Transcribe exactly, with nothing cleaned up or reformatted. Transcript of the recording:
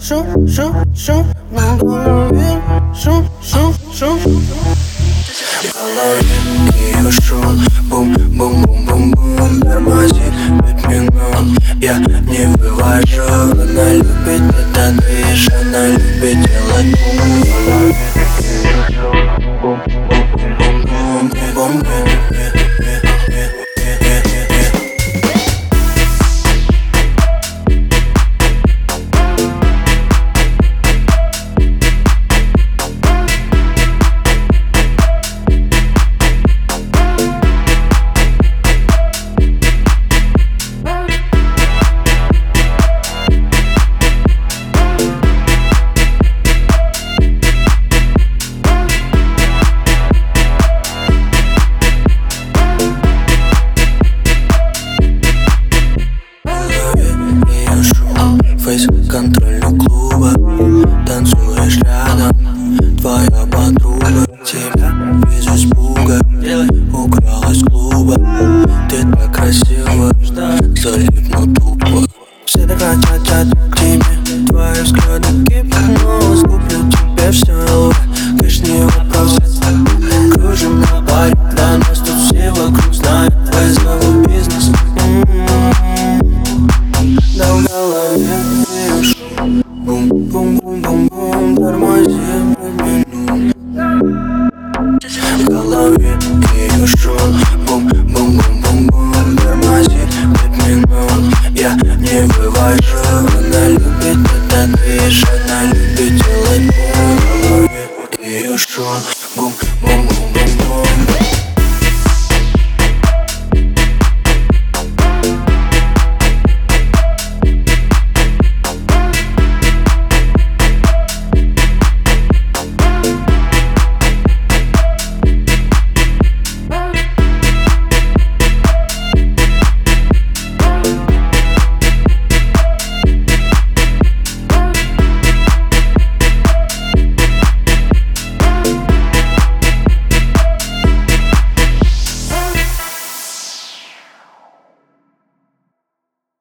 шум, шум, шум, на голове шум, шум, шум. В голове ее шум, бум, бум, бум, бум, бум. Тормозит пять минут, я не вывожу. Она любит этот движ, она любит делать бум. В голове ее шум, бум, бум, бум, бум, бум, бум. Фейс контрольного клуба, танцуешь рядом, твоя подруга. Тебя без испуга укралась клуба. Ты так красива, залипну тупо. Все так хотят к тебе, твои взгляды гипноз. Куплю тебе все, конечно, не вопрос. Кружим на паре, да нас тут все вокруг знают. Вызову бизнес. Да в голове ее шум, бум, бум, бум, бум, бум. Тормозим пять минут. В голове ее шум, бум, бум, бум, бум, бум. Тормозит пять минут, я не вывожу. Она любит этот движ, она любит делать бум. В голове ее шум.